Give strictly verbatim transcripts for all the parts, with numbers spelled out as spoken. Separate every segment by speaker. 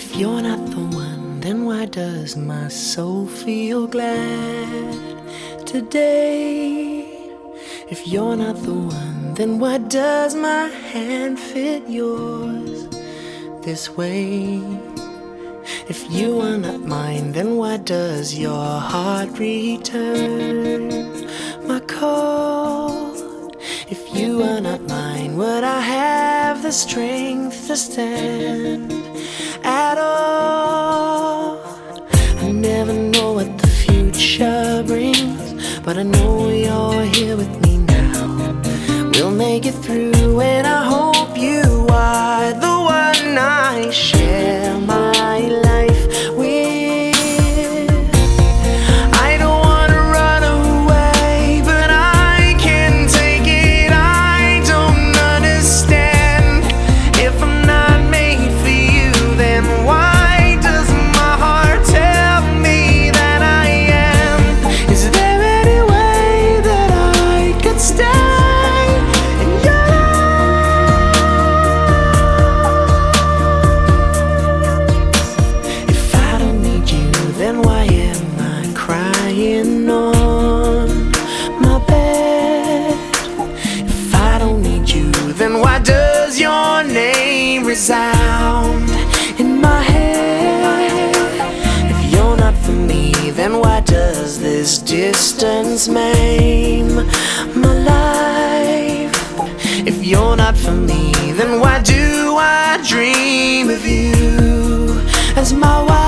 Speaker 1: If you're not the one, then why does my soul feel glad today? If you're not the one, then why does my hand fit yours this way? If you are not mine, then why does your heart return my call? If you are not mine, would I have the strength to stand at all? I never know what the future brings, but I know you're here with me now. We'll make it through, and I hope you are the one I share my life with. I don't wanna run away, but I can't take it. I don't understand. If I'm not made for you, then why does my heart tell me that I am? Is there any way that I could stay in your life? If I don't need you, then why am I crying on my bed? If I don't need you, then why does your name resound in my head? If you're not for me, then why does this distance maim my life? If you're not for me, then why do I dream of you as my wife?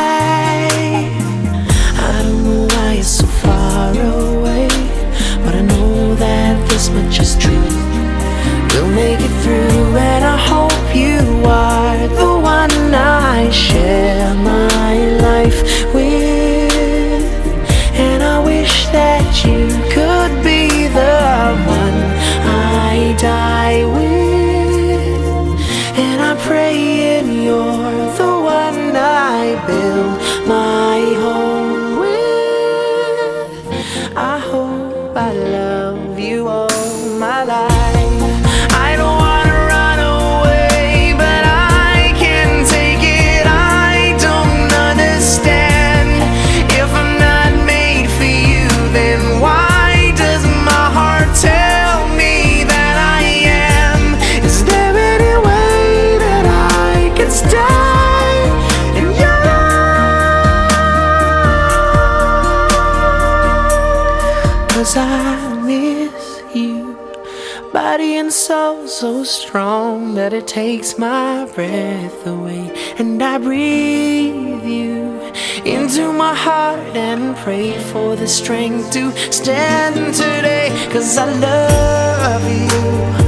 Speaker 1: I don't know why you're so far away, but I know that this much is true. We'll make it through, and I hope you are the one I share my life with. And I wish that you could be the one I die with. And I'm praying you're the one I build my home with. I hope I love you all my life. I don't wanna run away, but I can't take it. I don't understand. If I'm not made for you, then why does my heart tell me that I am? Is there any way that I could stay in your life? 'Cause I miss you, body and soul so strong that it takes my breath away. And I breathe you into my heart and pray for the strength to stand today. 'Cause I love you.